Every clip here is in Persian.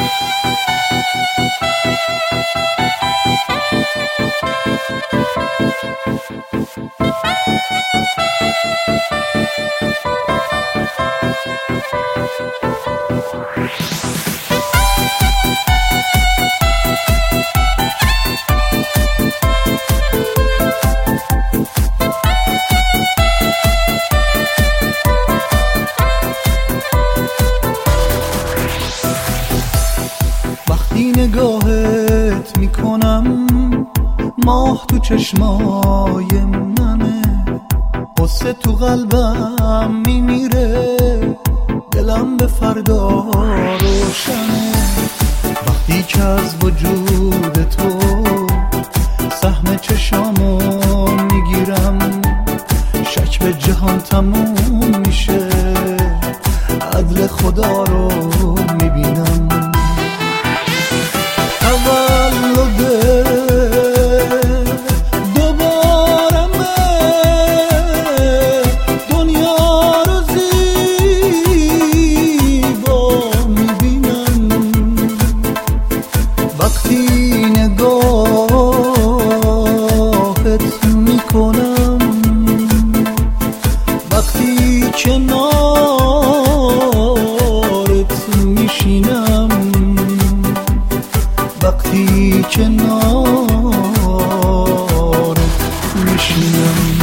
وقتی نگاهت میکنم ماه تو چشمای منه، قصه تو قلبم میمیره، دلم به فردا روشنه. وقتی که از وجود تو سهم چشامو میگیرم، شک به جهان تموم میشه، عدل خدا رو میبینم. وقتی کنارت میشینم، وقتی کنارت میشینم.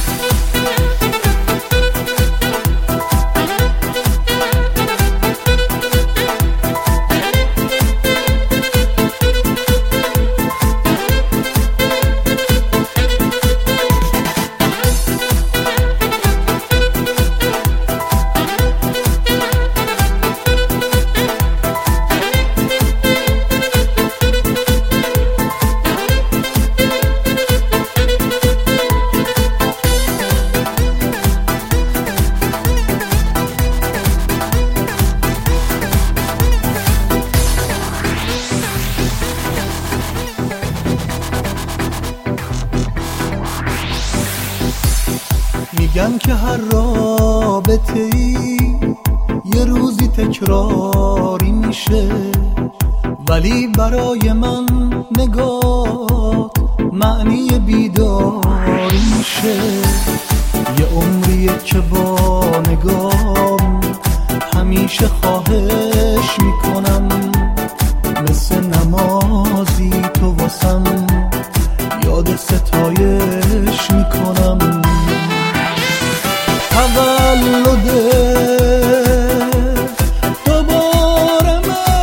میگن که هر رابطه‌ای یه روزی تکراری میشه، ولی برای من نگات معنی بیداری میشه. یه عمریه که با نگام همیشه خواهش میکنم، مثل نمازی تو واسم یاد ستایش میکنم. دوباره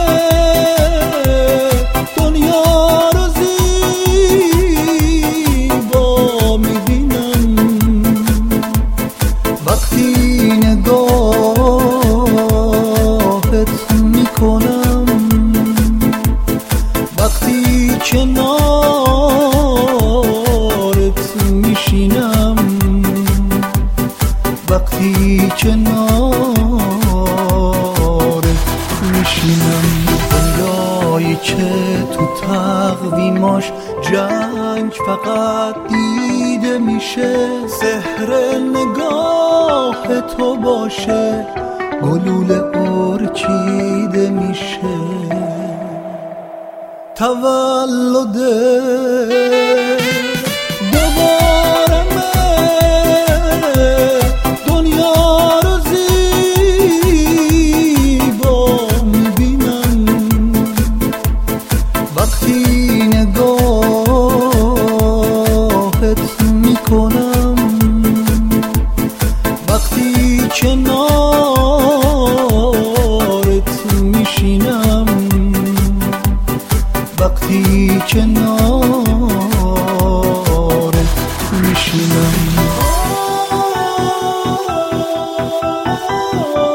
دنیا رو زیبا میبینم. وقتی نگاهت میکنم، وقتی کنارت میشینم، وقتی کنارت میشینم. دنیایی که تو تقویماش جنگ فقط دیده میشه، سحر نگاه تو باشه گلوله ارکیده میشه. دوباره دنیا رو زیبا میبینم. وقتی نگاهت میکنم، وقتی کنارت میشینم، وقتی کنارت میشینم.